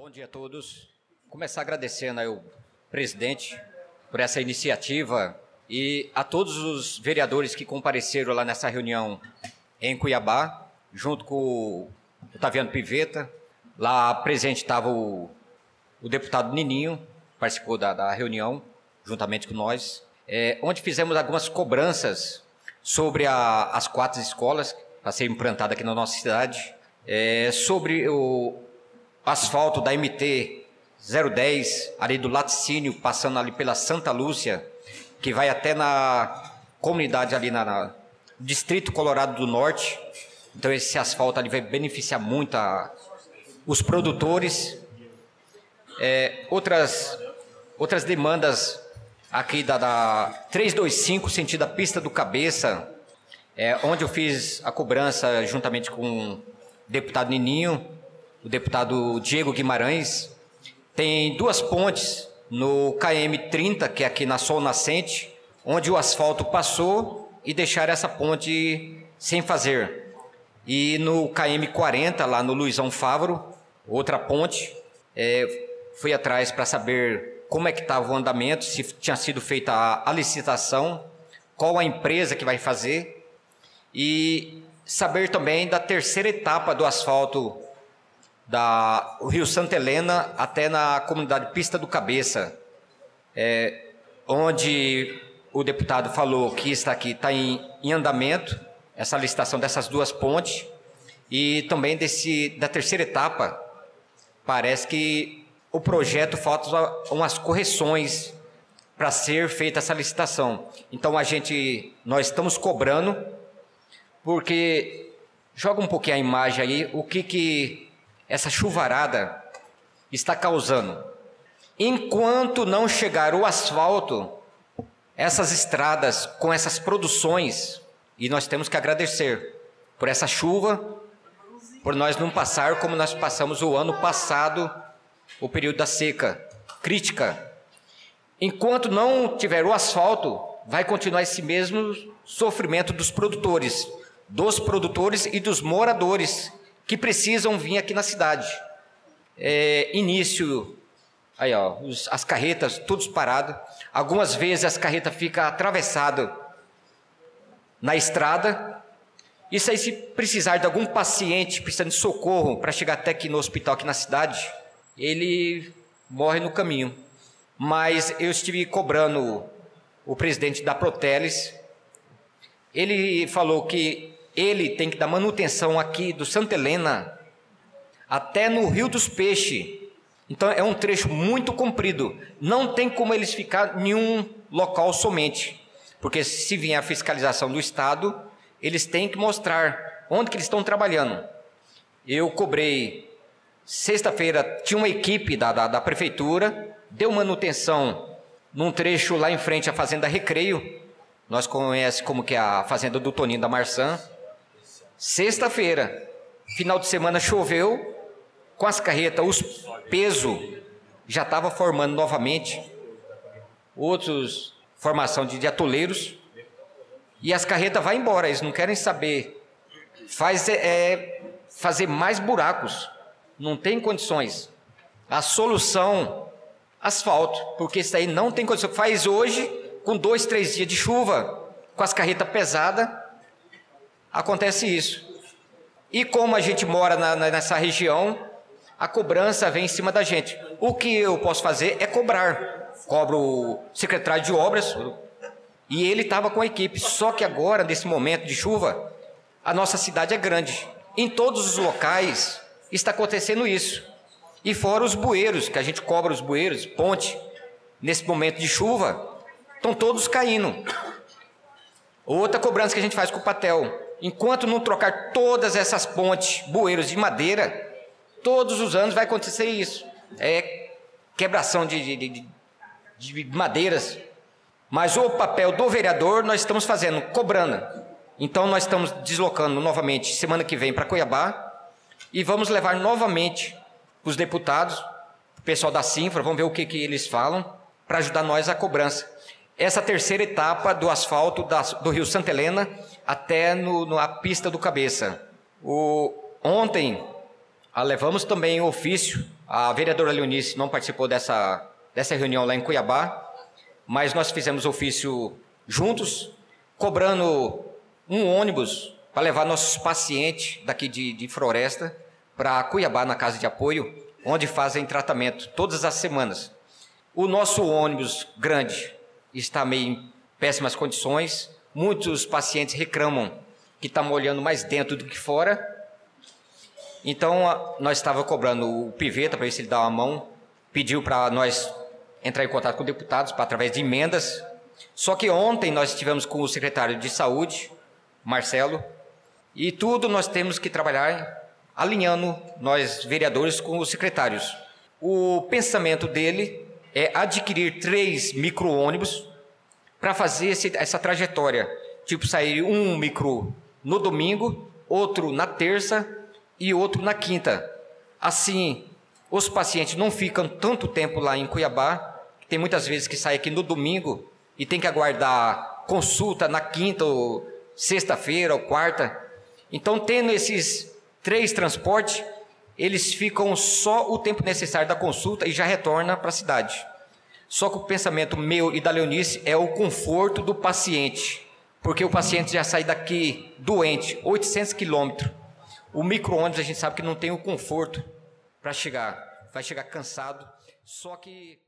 Bom dia a todos. Começar agradecendo ao presidente por essa iniciativa e a todos os vereadores que compareceram lá nessa reunião em Cuiabá, junto com o Otaviano Pivetta. Lá presente estava o deputado Nininho, participou da reunião, juntamente com nós, onde fizemos algumas cobranças sobre as 4 escolas para serem implantadas aqui na nossa cidade, sobre o asfalto da MT 010, ali do laticínio, passando ali pela Santa Lúcia, que vai até na comunidade ali no Distrito Colorado do Norte. Então esse asfalto ali vai beneficiar muito os produtores. Outras demandas aqui da 325, sentido da pista do Cabeça, onde eu fiz a cobrança juntamente com o deputado Nininho, o deputado Diego Guimarães. Tem 2 pontes no KM 30, que é aqui na Sol Nascente, onde o asfalto passou e deixaram essa ponte sem fazer. E no KM 40, lá no Luizão Fávaro, outra ponte, fui atrás para saber como é que estava o andamento, se tinha sido feita a licitação, qual a empresa que vai fazer, e saber também da terceira etapa do asfalto do Rio Santa Helena até na comunidade Pista do Cabeça, onde o deputado falou que está em andamento, essa licitação dessas 2 pontes, e também da terceira etapa. Parece que o projeto falta umas correções para ser feita essa licitação. Então nós estamos cobrando, porque joga um pouquinho a imagem aí, o que essa chuvarada está causando. Enquanto não chegar o asfalto, essas estradas com essas produções, e nós temos que agradecer por essa chuva, por nós não passar como nós passamos o ano passado, o período da seca crítica. Enquanto não tiver o asfalto, vai continuar esse mesmo sofrimento dos produtores e dos moradores que precisam vir aqui na cidade. Início, aí ó, as carretas todos paradas. Algumas vezes as carretas ficam atravessadas na estrada. Isso aí, se precisar de algum paciente precisando de socorro para chegar até aqui no hospital, aqui na cidade, ele morre no caminho. Mas eu estive cobrando o presidente da Proteles. Ele falou que ele tem que dar manutenção aqui do Santa Helena até no Rio dos Peixes. Então é um trecho muito comprido. Não tem como eles ficar em um local somente, porque se vier a fiscalização do Estado, eles têm que mostrar onde que eles estão trabalhando. Eu cobrei, sexta-feira tinha uma equipe da prefeitura, deu manutenção num trecho lá em frente à Fazenda Recreio. Nós conhecemos como que é a Fazenda do Toninho da Marçã. Sexta-feira, final de semana, choveu, com as carretas, os pesos já estavam formando novamente, outros formação de atoleiros, e as carretas vão embora, eles não querem saber, fazer mais buracos, não tem condições. A solução, asfalto, porque isso aí não tem condição. Faz hoje, com 2, 3 dias de chuva, com as carretas pesadas, acontece isso. E como a gente mora nessa região, a cobrança vem em cima da gente. O que eu posso fazer é cobrar. Cobro o secretário de obras, e ele estava com a equipe. Só que agora, nesse momento de chuva, a nossa cidade é grande. Em todos os locais está acontecendo isso. E fora os bueiros, que a gente cobra os bueiros, ponte, nesse momento de chuva, estão todos caindo. Outra cobrança que a gente faz com o Patel: enquanto não trocar todas essas pontes, bueiros de madeira, todos os anos vai acontecer isso. Quebração de madeiras. Mas o papel do vereador nós estamos fazendo, cobrando. Então nós estamos deslocando novamente semana que vem para Cuiabá e vamos levar novamente os deputados, o pessoal da Sinfra, vamos ver o que eles falam, para ajudar nós a cobrança. Essa terceira etapa do asfalto do Rio Santa Helena até na Pista do Cabeça. Ontem, Levamos também o ofício, a vereadora Leonice não participou dessa reunião lá em Cuiabá, mas nós fizemos ofício juntos, cobrando um ônibus para levar nossos pacientes daqui de Floresta para Cuiabá, na casa de apoio, onde fazem tratamento todas as semanas. O nosso ônibus grande está meio em péssimas condições, muitos pacientes reclamam que está molhando mais dentro do que fora. Então, nós estávamos cobrando o Piveta para ver se ele dá uma mão, pediu para nós entrar em contato com deputados através de emendas. Só que ontem nós estivemos com o secretário de Saúde, Marcelo, e tudo nós temos que trabalhar alinhando nós vereadores com os secretários. O pensamento dele é adquirir 3 micro-ônibus para fazer essa trajetória, tipo sair um micro no domingo, outro na terça e outro na quinta. Assim, os pacientes não ficam tanto tempo lá em Cuiabá, tem muitas vezes que sai aqui no domingo e tem que aguardar consulta na quinta ou sexta-feira ou quarta. Então, tendo esses 3 transportes, eles ficam só o tempo necessário da consulta e já retornam para a cidade. Só que o pensamento meu e da Leonice é o conforto do paciente, porque o paciente já sai daqui doente, 800 quilômetros. O micro-ônibus a gente sabe que não tem o conforto para chegar, vai chegar cansado, só que...